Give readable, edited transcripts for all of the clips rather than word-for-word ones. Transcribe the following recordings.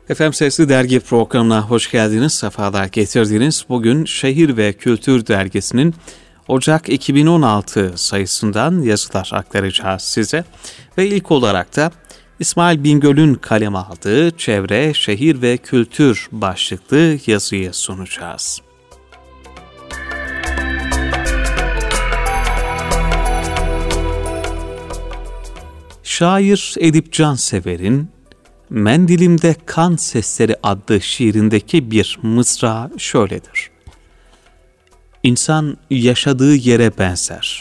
Efendim Sesli Dergi programına hoş geldiniz, sefalar getirdiniz. Bugün Şehir ve Kültür Dergisi'nin Ocak 2016 sayısından yazılar aktaracağız size. Ve ilk olarak da İsmail Bingöl'ün kaleme aldığı Çevre, Şehir ve Kültür başlıklı yazıyı sunacağız. Şair Edip Cansever'in Mendilimde Kan Sesleri adlı şiirindeki bir mısra şöyledir. İnsan yaşadığı yere benzer.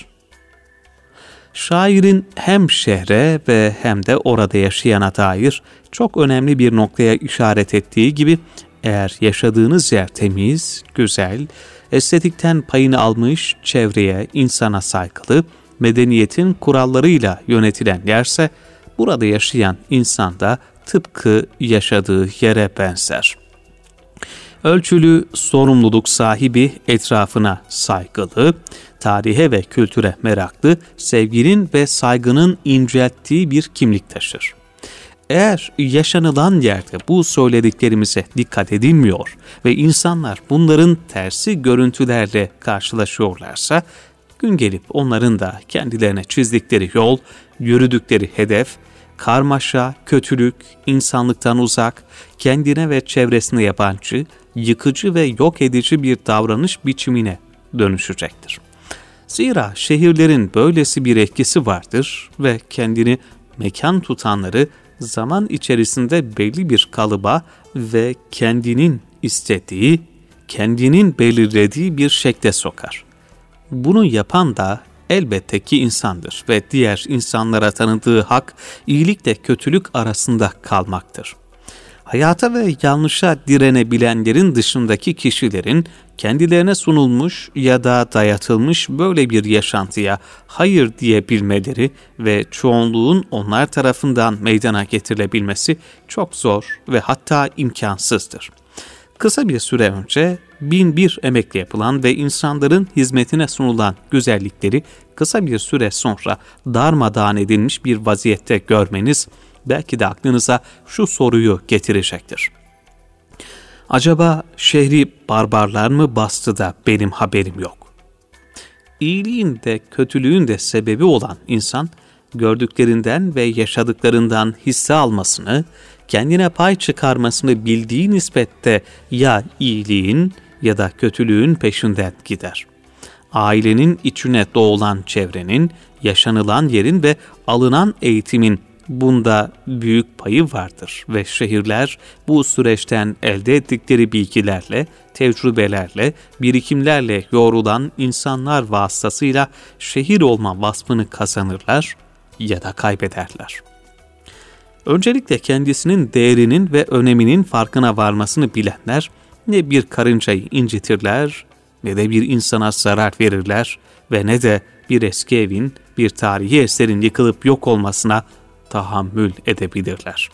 Şairin hem şehre ve hem de orada yaşayana dair çok önemli bir noktaya işaret ettiği gibi, eğer yaşadığınız yer temiz, güzel, estetikten payını almış, çevreye, insana saygılı, medeniyetin kurallarıyla yönetilen yerse, burada yaşayan insan da tıpkı yaşadığı yere benzer. Ölçülü, sorumluluk sahibi, etrafına saygılı, tarihe ve kültüre meraklı, sevginin ve saygının incelttiği bir kimlik taşır. Eğer yaşanılan yerde bu söylediklerimize dikkat edilmiyor ve insanlar bunların tersi görüntülerle karşılaşıyorlarsa, gün gelip onların da kendilerine çizdikleri yol, yürüdükleri hedef, karmaşa, kötülük, insanlıktan uzak, kendine ve çevresine yabancı, yıkıcı ve yok edici bir davranış biçimine dönüşecektir. Zira şehirlerin böylesi bir etkisi vardır ve kendini mekan tutanları zaman içerisinde belli bir kalıba ve kendinin istediği, kendinin belirlediği bir şekle sokar. Bunu yapan da elbette ki insandır ve diğer insanlara tanıdığı hak, iyilikle kötülük arasında kalmaktır. Hayata ve yanlışa direnebilenlerin dışındaki kişilerin kendilerine sunulmuş ya da dayatılmış böyle bir yaşantıya hayır diyebilmeleri ve çoğunluğun onlar tarafından meydana getirilebilmesi çok zor ve hatta imkansızdır. Kısa bir süre önce 1001 emekle yapılan ve insanların hizmetine sunulan güzellikleri kısa bir süre sonra darmadağın edilmiş bir vaziyette görmeniz belki de aklınıza şu soruyu getirecektir. Acaba şehri barbarlar mı bastı da benim haberim yok? İyiliğin de kötülüğün de sebebi olan insan, gördüklerinden ve yaşadıklarından hisse almasını, kendine pay çıkarmasını bildiği nispette ya iyiliğin ya da kötülüğün peşinden gider. Ailenin içine doğulan çevrenin, yaşanılan yerin ve alınan eğitimin bunda büyük payı vardır ve şehirler bu süreçten elde ettikleri bilgilerle, tecrübelerle, birikimlerle yoğrulan insanlar vasıtasıyla şehir olma vasfını kazanırlar ya da kaybederler. Öncelikle kendisinin değerinin ve öneminin farkına varmasını bilenler, ne bir karıncayı incitirler, ne de bir insana zarar verirler ve ne de bir eski evin, bir tarihi eserin yıkılıp yok olmasına tahammül edebilirler.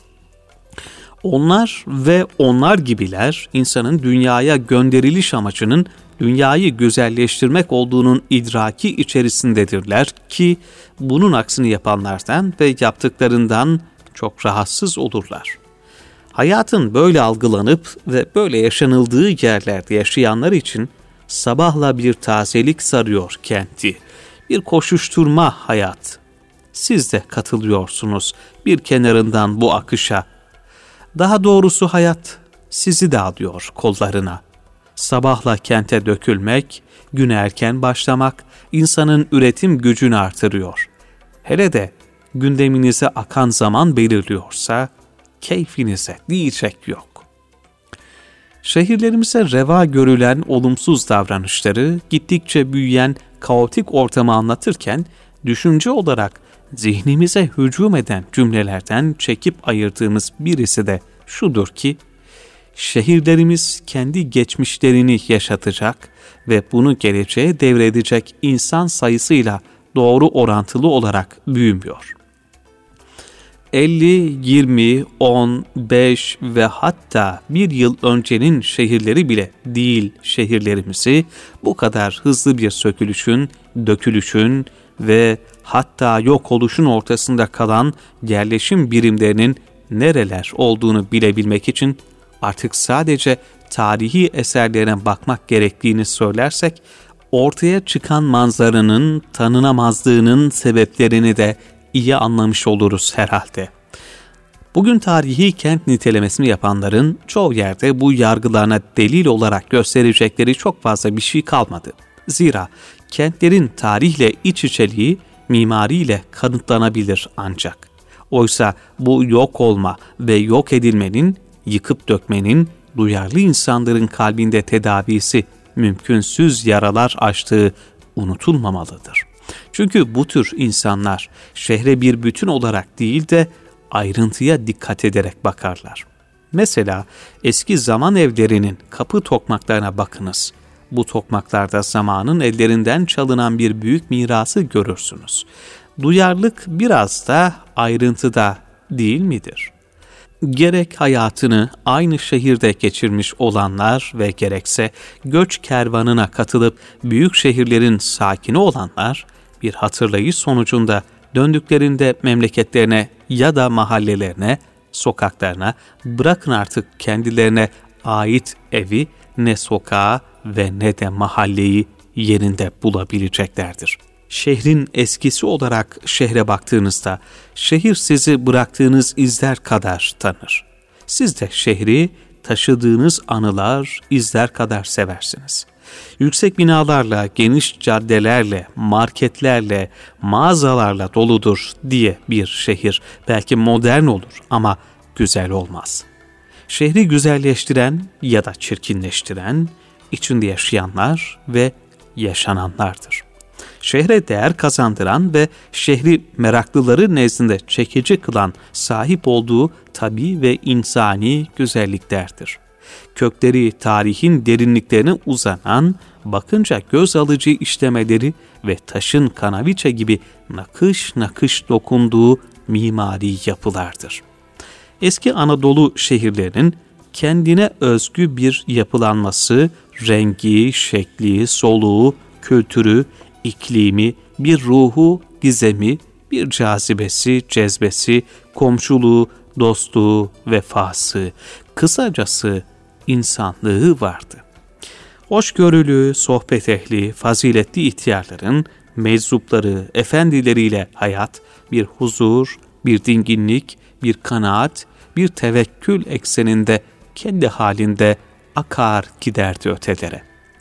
Onlar ve onlar gibiler, insanın dünyaya gönderiliş amacının dünyayı güzelleştirmek olduğunun idraki içerisindedirler ki, bunun aksini yapanlardan ve yaptıklarından çok rahatsız olurlar. Hayatın böyle algılanıp ve böyle yaşanıldığı yerlerde yaşayanlar için sabahla bir tazelik sarıyor kenti, bir koşuşturma hayat. Siz de katılıyorsunuz bir kenarından bu akışa. Daha doğrusu hayat sizi de alıyor kollarına. Sabahla kente dökülmek, güne erken başlamak insanın üretim gücünü artırıyor. Hele de gündeminize akan zaman belirliyorsa, keyfinize diyecek yok. Şehirlerimize reva görülen olumsuz davranışları, gittikçe büyüyen kaotik ortamı anlatırken, düşünce olarak zihnimize hücum eden cümlelerden çekip ayırdığımız birisi de şudur ki, şehirlerimiz kendi geçmişlerini yaşatacak ve bunu geleceğe devredecek insan sayısıyla doğru orantılı olarak büyümüyor. 50, 20, 10, 5 ve hatta bir yıl öncenin şehirleri bile değil şehirlerimizi bu kadar hızlı bir sökülüşün, dökülüşün ve hatta yok oluşun ortasında kalan yerleşim birimlerinin nereler olduğunu bilebilmek için artık sadece tarihi eserlerine bakmak gerektiğini söylersek, ortaya çıkan manzaranın tanınamazlığının sebeplerini de iyi anlamış oluruz herhalde. Bugün tarihi kent nitelemesini yapanların çoğu yerde bu yargılarına delil olarak gösterecekleri çok fazla bir şey kalmadı. Zira kentlerin tarihle iç içeliği mimariyle kanıtlanabilir ancak. Oysa bu yok olma ve yok edilmenin, yıkıp dökmenin duyarlı insanların kalbinde tedavisi mümkünsüz yaralar açtığı unutulmamalıdır. Çünkü bu tür insanlar şehre bir bütün olarak değil de ayrıntıya dikkat ederek bakarlar. Mesela eski zaman evlerinin kapı tokmaklarına bakınız. Bu tokmaklarda zamanın ellerinden çalınan bir büyük mirası görürsünüz. Duyarlılık biraz da ayrıntıda değil midir? Gerek hayatını aynı şehirde geçirmiş olanlar ve gerekse göç kervanına katılıp büyük şehirlerin sakini olanlar bir hatırlayış sonucunda döndüklerinde memleketlerine ya da mahallelerine, sokaklarına, bırakın artık kendilerine ait evi, ne sokağı ve ne de mahalleyi yerinde bulabileceklerdir. Şehrin eskisi olarak şehre baktığınızda, şehir sizi bıraktığınız izler kadar tanır. Siz de şehri taşıdığınız anılar, izler kadar seversiniz. Yüksek binalarla, geniş caddelerle, marketlerle, mağazalarla doludur diye bir şehir belki modern olur ama güzel olmaz. Şehri güzelleştiren ya da çirkinleştiren, içinde yaşayanlar ve yaşananlardır. Şehre değer kazandıran ve şehri meraklıları nezdinde çekici kılan sahip olduğu tabii ve insani güzelliklerdir. Kökleri tarihin derinliklerine uzanan, bakınca göz alıcı işlemeleri ve taşın kanaviçe gibi nakış nakış dokunduğu mimari yapılardır. Eski Anadolu şehirlerinin kendine özgü bir yapılanması, rengi, şekli, soluğu, kültürü, iklimi, bir ruhu, gizemi, bir cazibesi, cezbesi, komşuluğu, dostluğu, vefası, kısacası insanlığı vardı. Hoşgörülü, sohbet ehli, faziletli ihtiyarların, meczupları, efendileriyle hayat, bir huzur, bir dinginlik, bir kanaat, bir tevekkül ekseninde kendi halinde akar giderdi ötelere.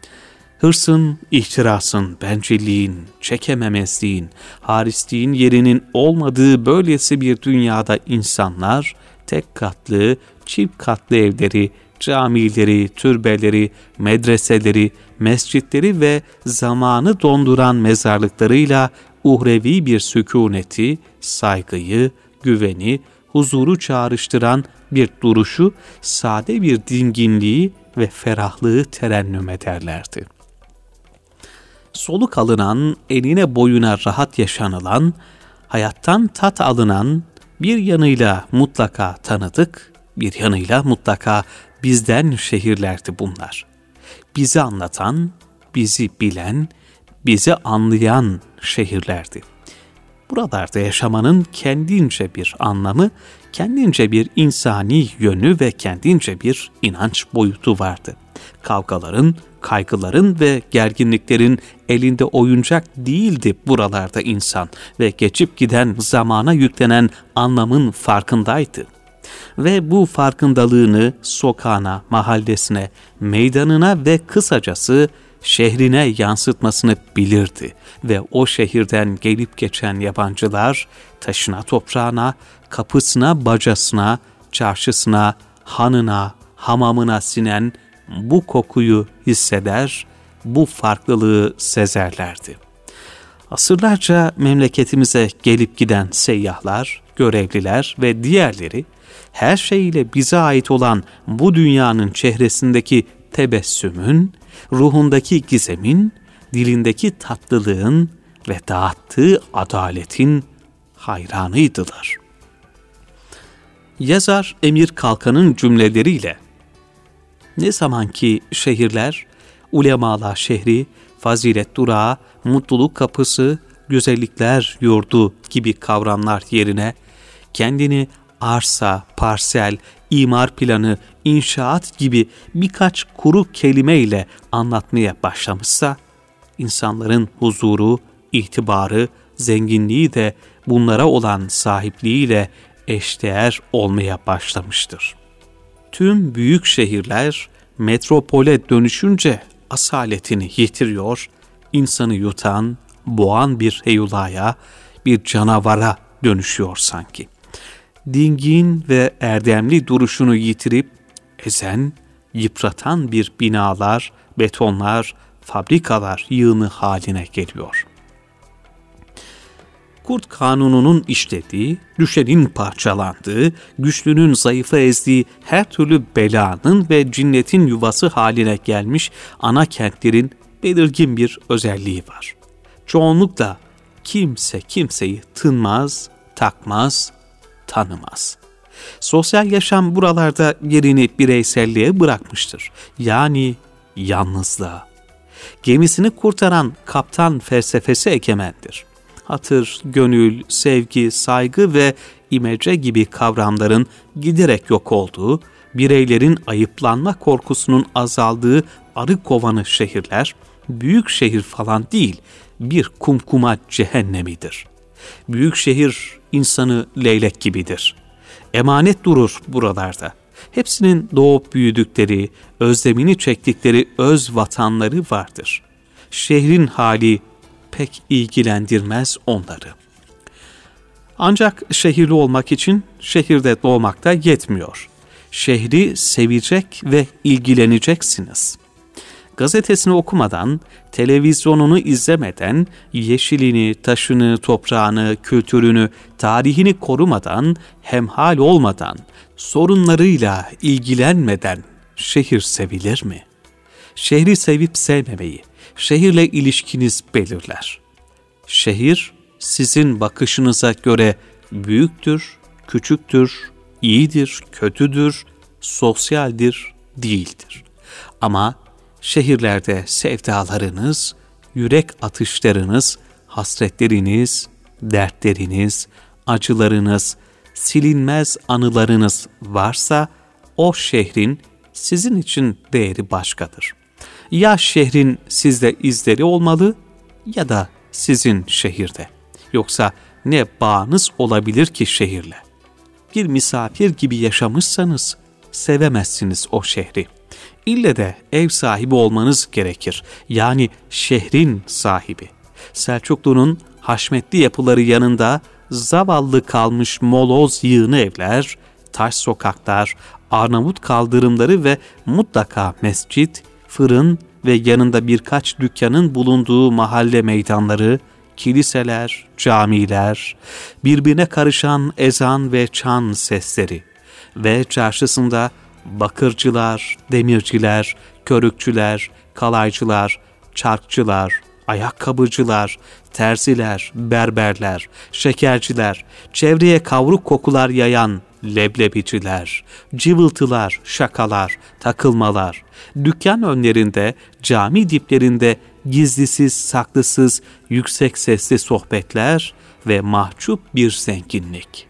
Hırsın, ihtirasın, bencilliğin, çekememezliğin, harisliğin yerinin olmadığı böylesi bir dünyada insanlar, tek katlı, çift katlı evleri, camileri, türbeleri, medreseleri, mescitleri ve zamanı donduran mezarlıklarıyla uhrevi bir sükuneti, saygıyı, güveni, huzuru çağrıştıran bir duruşu, sade bir dinginliği ve ferahlığı terennüm ederlerdi. Soluk alınan, eline boyuna rahat yaşanılan, hayattan tat alınan, bir yanıyla mutlaka tanıdık, bir yanıyla mutlaka bizden şehirlerdi bunlar. Bizi anlatan, bizi bilen, bizi anlayan şehirlerdi. Buralarda yaşamanın kendince bir anlamı, kendince bir insani yönü ve kendince bir inanç boyutu vardı. Kavgaların, kaygıların ve gerginliklerin elinde oyuncak değildi buralarda insan ve geçip giden zamana yüklenen anlamın farkındaydı. Ve bu farkındalığını sokağına, mahallesine, meydanına ve kısacası şehrine yansıtmasını bilirdi ve o şehirden gelip geçen yabancılar taşına toprağına, kapısına bacasına, çarşısına, hanına, hamamına sinen bu kokuyu hisseder, bu farklılığı sezerlerdi. Asırlarca memleketimize gelip giden seyyahlar, görevliler ve diğerleri her şeyiyle bize ait olan bu dünyanın çehresindeki tebessümün, ruhundaki gizemin, dilindeki tatlılığın ve dağıttığı adaletin hayranıydılar. Yazar Emir Kalkan'ın cümleleriyle, ne zamanki şehirler, ulemalar şehri, fazilet durağı, mutluluk kapısı, güzellikler yurdu gibi kavramlar yerine, kendini arsa, parsel, imar planı, inşaat gibi birkaç kuru kelimeyle anlatmaya başlamışsa, insanların huzuru, itibarı, zenginliği de bunlara olan sahipliğiyle eşdeğer olmaya başlamıştır. Tüm büyük şehirler metropole dönüşünce asaletini yitiriyor, insanı yutan, boğan bir heyulaya, bir canavara dönüşüyor sanki. Dingin ve erdemli duruşunu yitirip ezen, yıpratan bir binalar, betonlar, fabrikalar yığını haline geliyor. Kurt kanununun işlediği, düşenin parçalandığı, güçlünün zayıfı ezdiği her türlü belanın ve cinnetin yuvası haline gelmiş ana kentlerin belirgin bir özelliği var. Çoğunlukla kimse kimseyi tınmaz, takmaz, tanımaz. Sosyal yaşam buralarda yerini bireyselliğe bırakmıştır. Yani yalnızlığa. Gemisini kurtaran kaptan felsefesi egemendir. Hatır, gönül, sevgi, saygı ve imece gibi kavramların giderek yok olduğu, bireylerin ayıplanma korkusunun azaldığı arı kovanı şehirler, büyük şehir falan değil, bir kumkuma cehennemidir. Büyük şehir insanı leylek gibidir. Emanet durur buralarda. Hepsinin doğup büyüdükleri, özlemini çektikleri öz vatanları vardır. Şehrin hali pek ilgilendirmez onları. Ancak şehirli olmak için şehirde doğmak da yetmiyor. Şehri sevecek ve ilgileneceksiniz. Gazetesini okumadan, televizyonunu izlemeden, yeşilini, taşını, toprağını, kültürünü, tarihini korumadan, hemhal olmadan, sorunlarıyla ilgilenmeden şehir sevilir mi? Şehri sevip sevmemeyi, şehirle ilişkiniz belirler. Şehir sizin bakışınıza göre büyüktür, küçüktür, iyidir, kötüdür, sosyaldir, değildir. Ama şehirlerde sevdalarınız, yürek atışlarınız, hasretleriniz, dertleriniz, acılarınız, silinmez anılarınız varsa o şehrin sizin için değeri başkadır. Ya şehrin sizde izleri olmalı ya da sizin şehirde. Yoksa ne bağınız olabilir ki şehirle? Bir misafir gibi yaşamışsanız sevemezsiniz o şehri. İlle de ev sahibi olmanız gerekir. Yani şehrin sahibi. Selçuklu'nun haşmetli yapıları yanında zavallı kalmış moloz yığını evler, taş sokaklar, Arnavut kaldırımları ve mutlaka mescit, fırın ve yanında birkaç dükkanın bulunduğu mahalle meydanları, kiliseler, camiler, birbirine karışan ezan ve çan sesleri ve çarşısında bakırcılar, demirciler, körükçüler, kalaycılar, çarkçılar, ayakkabıcılar, terziler, berberler, şekerciler, çevreye kavruk kokular yayan leblebiciler, cıvıltılar, şakalar, takılmalar, dükkan önlerinde, cami diplerinde gizlisiz, saklısız, yüksek sesli sohbetler ve mahcup bir zenginlik.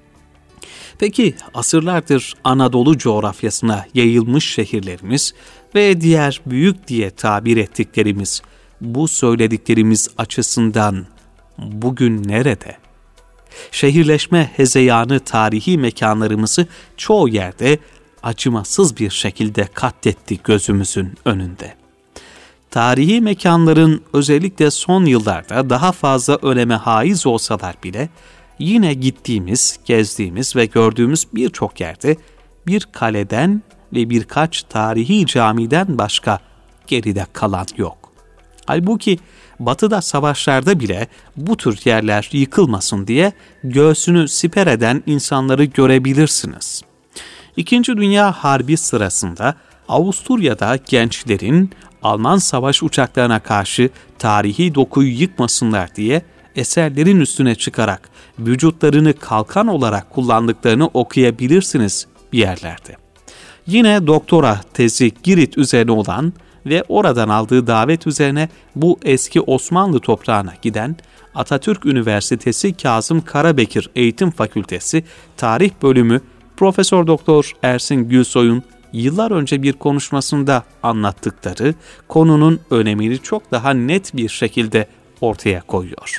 Peki asırlardır Anadolu coğrafyasına yayılmış şehirlerimiz ve diğer büyük diye tabir ettiklerimiz, bu söylediklerimiz açısından bugün nerede? Şehirleşme hezeyanı tarihi mekanlarımızı çoğu yerde acımasız bir şekilde katletti gözümüzün önünde. Tarihi mekanların özellikle son yıllarda daha fazla öneme haiz olsalar bile, yine gittiğimiz, gezdiğimiz ve gördüğümüz birçok yerde bir kaleden ve birkaç tarihi camiden başka geride kalan yok. Halbuki Batı'da savaşlarda bile bu tür yerler yıkılmasın diye göğsünü siper eden insanları görebilirsiniz. İkinci Dünya Harbi sırasında Avusturya'da gençlerin Alman savaş uçaklarına karşı tarihi dokuyu yıkmasınlar diye eserlerin üstüne çıkarak vücutlarını kalkan olarak kullandıklarını okuyabilirsiniz bir yerlerde. Yine doktora tezi Girit üzerine olan ve oradan aldığı davet üzerine bu eski Osmanlı toprağına giden Atatürk Üniversitesi Kazım Karabekir Eğitim Fakültesi Tarih Bölümü Profesör Doktor Ersin Gülsoy'un yıllar önce bir konuşmasında anlattıkları konunun önemini çok daha net bir şekilde ortaya koyuyor.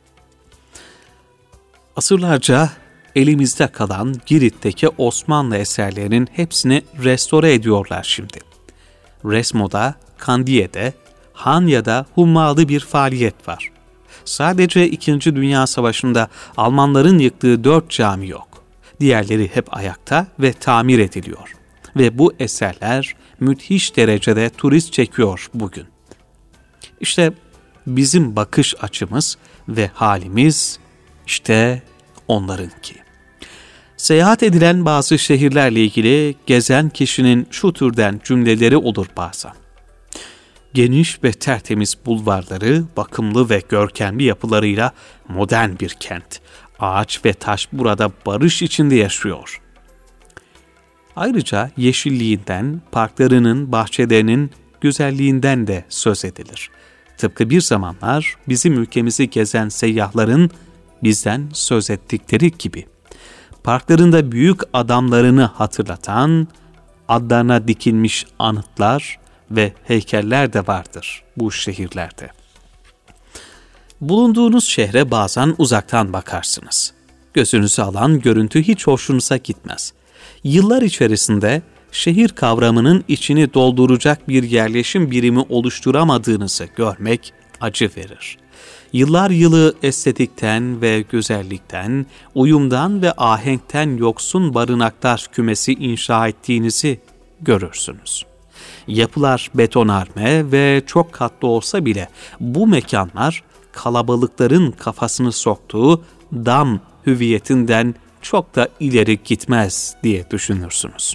Asırlarca elimizde kalan Girit'teki Osmanlı eserlerinin hepsini restore ediyorlar şimdi. Resmo'da, Kandiye'de, Hanya'da hummalı bir faaliyet var. Sadece 2. Dünya Savaşı'nda Almanların yıktığı 4 cami yok. Diğerleri hep ayakta ve tamir ediliyor. Ve bu eserler müthiş derecede turist çekiyor bugün. İşte bizim bakış açımız ve halimiz işte onlarınki. Seyahat edilen bazı şehirlerle ilgili gezen kişinin şu türden cümleleri olur bazen. Geniş ve tertemiz bulvarları, bakımlı ve görkemli yapılarıyla modern bir kent. Ağaç ve taş burada barış içinde yaşıyor. Ayrıca yeşilliğinden, parklarının, bahçelerinin güzelliğinden de söz edilir. Tıpkı bir zamanlar bizim ülkemizi gezen seyyahların bizden söz ettikleri gibi. Parklarında büyük adamlarını hatırlatan, adlarına dikilmiş anıtlar ve heykeller de vardır bu şehirlerde. Bulunduğunuz şehre bazen uzaktan bakarsınız. Gözünüzü alan görüntü hiç hoşunuza gitmez. Yıllar içerisinde şehir kavramının içini dolduracak bir yerleşim birimi oluşturamadığınızı görmek acı verir. Yıllar yılı estetikten ve güzellikten, uyumdan ve ahenkten yoksun barınaklar kümesi inşa ettiğinizi görürsünüz. Yapılar betonarme ve çok katlı olsa bile bu mekanlar kalabalıkların kafasını soktuğu dam hüviyetinden çok da ileri gitmez diye düşünürsünüz.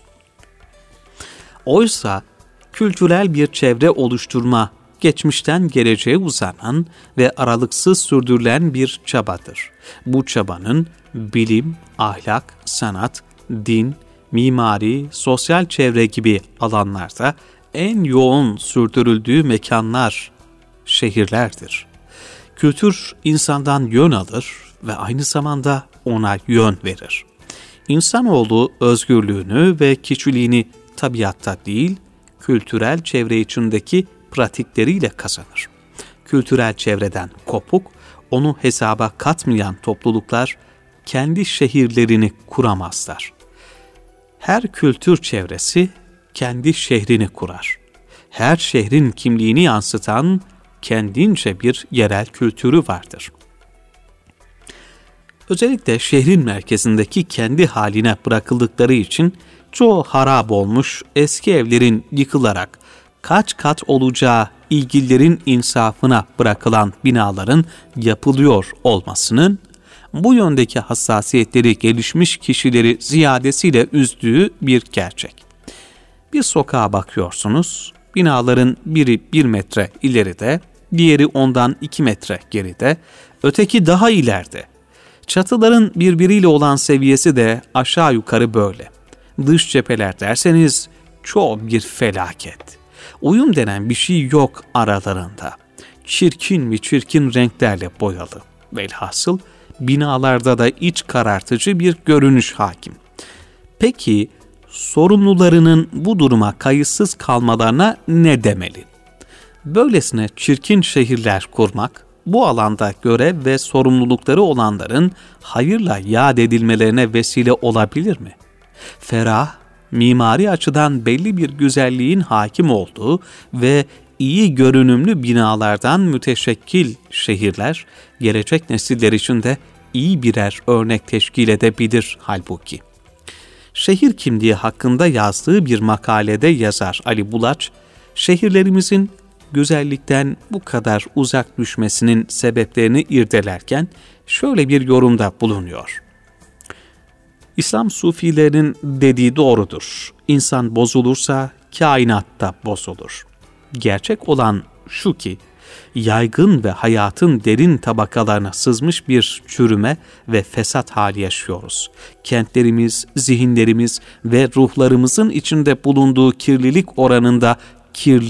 Oysa kültürel bir çevre oluşturma geçmişten geleceğe uzanan ve aralıksız sürdürülen bir çabadır. Bu çabanın bilim, ahlak, sanat, din, mimari, sosyal çevre gibi alanlarda en yoğun sürdürüldüğü mekanlar, şehirlerdir. Kültür insandan yön alır ve aynı zamanda ona yön verir. İnsanoğlu özgürlüğünü ve kişiliğini tabiatta değil, kültürel çevre içindeki pratikleriyle kazanır. Kültürel çevreden kopuk, onu hesaba katmayan topluluklar kendi şehirlerini kuramazlar. Her kültür çevresi kendi şehrini kurar. Her şehrin kimliğini yansıtan kendince bir yerel kültürü vardır. Özellikle şehrin merkezindeki kendi haline bırakıldıkları için çoğu harap olmuş eski evlerin yıkılarak kaç kat olacağı ilgililerin insafına bırakılan binaların yapılıyor olmasının bu yöndeki hassasiyetleri gelişmiş kişileri ziyadesiyle üzdüğü bir gerçek. Bir sokağa bakıyorsunuz, binaların biri 1 metre ileride, diğeri ondan 2 metre geride, öteki daha ileride. Çatıların birbiriyle olan seviyesi de aşağı yukarı böyle. Dış cepheler derseniz çok bir felaket. Uyum denen bir şey yok aralarında. Çirkin mi çirkin renklerle boyalı. Velhasıl binalarda da iç karartıcı bir görünüş hakim. Peki sorumlularının bu duruma kayıtsız kalmalarına ne demeli? Böylesine çirkin şehirler kurmak, bu alanda görev ve sorumlulukları olanların hayırla yad edilmelerine vesile olabilir mi? Ferah, mimari açıdan belli bir güzelliğin hakim olduğu ve iyi görünümlü binalardan müteşekkil şehirler, gelecek nesiller için de iyi birer örnek teşkil edebilir halbuki. Şehir kimliği hakkında yazdığı bir makalede yazar Ali Bulaç, şehirlerimizin güzellikten bu kadar uzak düşmesinin sebeplerini irdelerken şöyle bir yorumda bulunuyor. İslam sufilerinin dediği doğrudur. İnsan bozulursa kainat da bozulur. Gerçek olan şu ki, yaygın ve hayatın derin tabakalarına sızmış bir çürüme ve fesat hali yaşıyoruz. Kentlerimiz, zihinlerimiz ve ruhlarımızın içinde bulunduğu kirlilik oranında kirli,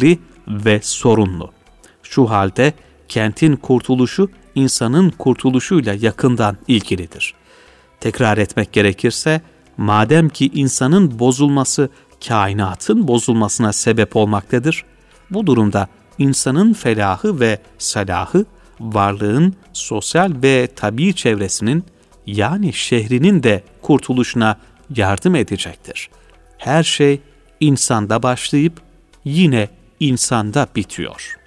ve sorunlu. Şu halde kentin kurtuluşu insanın kurtuluşuyla yakından ilgilidir. Tekrar etmek gerekirse, madem ki insanın bozulması kainatın bozulmasına sebep olmaktadır, bu durumda insanın felahı ve salahı, varlığın sosyal ve tabii çevresinin, yani şehrinin de kurtuluşuna yardım edecektir. Her şey insanda başlayıp yine insanda bitiyor.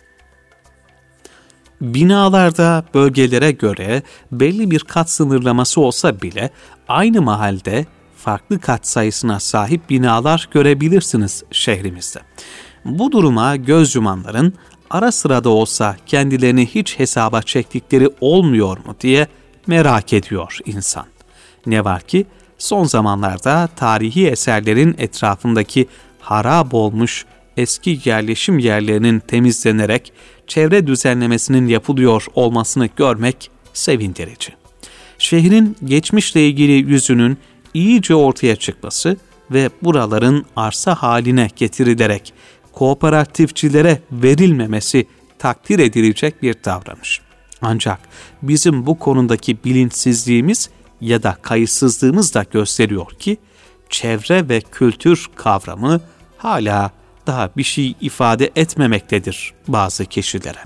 Binalarda bölgelere göre belli bir kat sınırlaması olsa bile aynı mahallede farklı kat sayısına sahip binalar görebilirsiniz şehrimizde. Bu duruma göz yumanların ara sıra da olsa kendilerini hiç hesaba çektikleri olmuyor mu diye merak ediyor insan. Ne var ki son zamanlarda tarihi eserlerin etrafındaki harap olmuş eski yerleşim yerlerinin temizlenerek çevre düzenlemesinin yapılıyor olmasını görmek sevindirici. Şehrin geçmişle ilgili yüzünün iyice ortaya çıkması ve buraların arsa haline getirilerek kooperatifçilere verilmemesi takdir edilecek bir davranış. Ancak bizim bu konudaki bilinçsizliğimiz ya da kayıtsızlığımız da gösteriyor ki çevre ve kültür kavramı hala daha bir şey ifade etmemektedir bazı kişilere.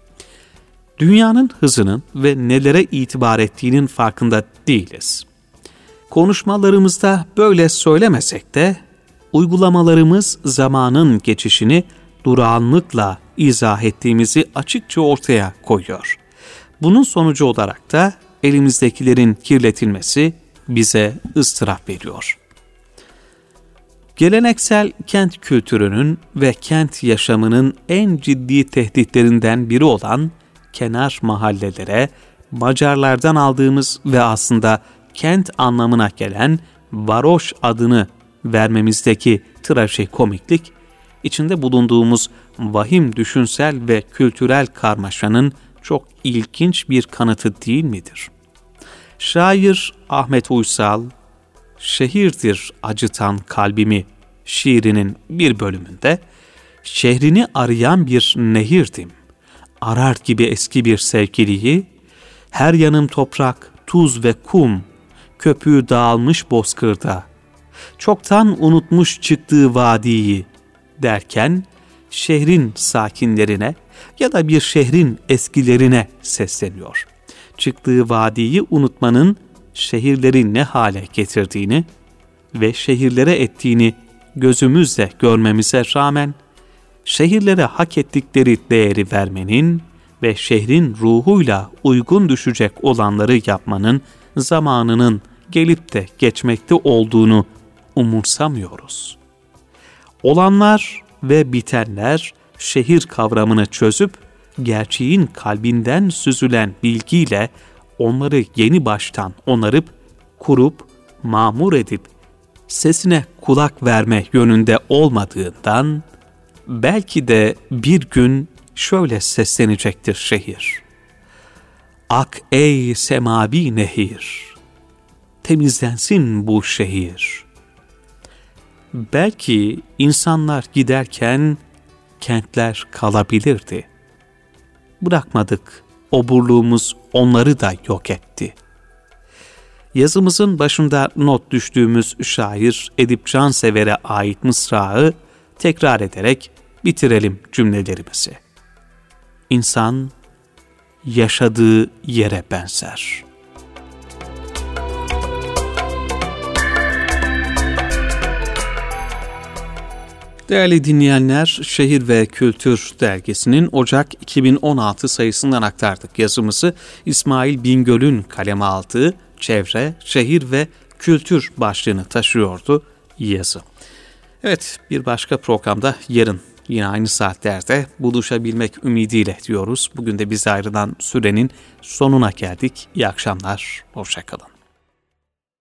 Dünyanın hızının ve nelere itibar ettiğinin farkında değiliz. Konuşmalarımızda böyle söylemesek de uygulamalarımız zamanın geçişini durağanlıkla izah ettiğimizi açıkça ortaya koyuyor. Bunun sonucu olarak da elimizdekilerin kirletilmesi bize ıstırap veriyor. Geleneksel kent kültürünün ve kent yaşamının en ciddi tehditlerinden biri olan kenar mahallelere Macarlardan aldığımız ve aslında kent anlamına gelen varoş adını vermemizdeki trajikomiklik, içinde bulunduğumuz vahim düşünsel ve kültürel karmaşanın çok ilginç bir kanıtı değil midir? Şair Ahmet Uysal, "Şehirdir acıtan kalbimi" şiirinin bir bölümünde, "Şehrini arayan bir nehirdim, arar gibi eski bir sevgiliyi, her yanım toprak, tuz ve kum, köpüğü dağılmış bozkırda, çoktan unutmuş çıktığı vadiyi" derken, şehrin sakinlerine ya da bir şehrin eskilerine sesleniyor. Çıktığı vadiyi unutmanın şehirleri ne hale getirdiğini ve şehirlere ettiğini gözümüzle görmemize rağmen, şehirlere hak ettikleri değeri vermenin ve şehrin ruhuyla uygun düşecek olanları yapmanın zamanının gelip de geçmekte olduğunu umursamıyoruz. Olanlar ve bitenler şehir kavramını çözüp, gerçeğin kalbinden süzülen bilgiyle onları yeni baştan onarıp, kurup, mamur edip, sesine kulak verme yönünde olmadığından, belki de bir gün şöyle seslenecektir şehir: "Ak ey semavi nehir, temizlensin bu şehir." Belki insanlar giderken kentler kalabilirdi. Bırakmadık, oburluğumuz onları da yok etti. Yazımızın başında not düştüğümüz şair Edip Cansever'e ait mısrağı tekrar ederek bitirelim cümlelerimizi. İnsan yaşadığı yere benzer. Değerli dinleyenler, Şehir ve Kültür Dergisi'nin Ocak 2016 sayısından aktardık yazımızı. İsmail Bingöl'ün kaleme aldığı Çevre, Şehir ve Kültür başlığını taşıyordu yazı. Evet, bir başka programda yarın yine aynı saatlerde buluşabilmek ümidiyle diyoruz. Bugün de bize ayrılan sürenin sonuna geldik. İyi akşamlar, hoşça kalın.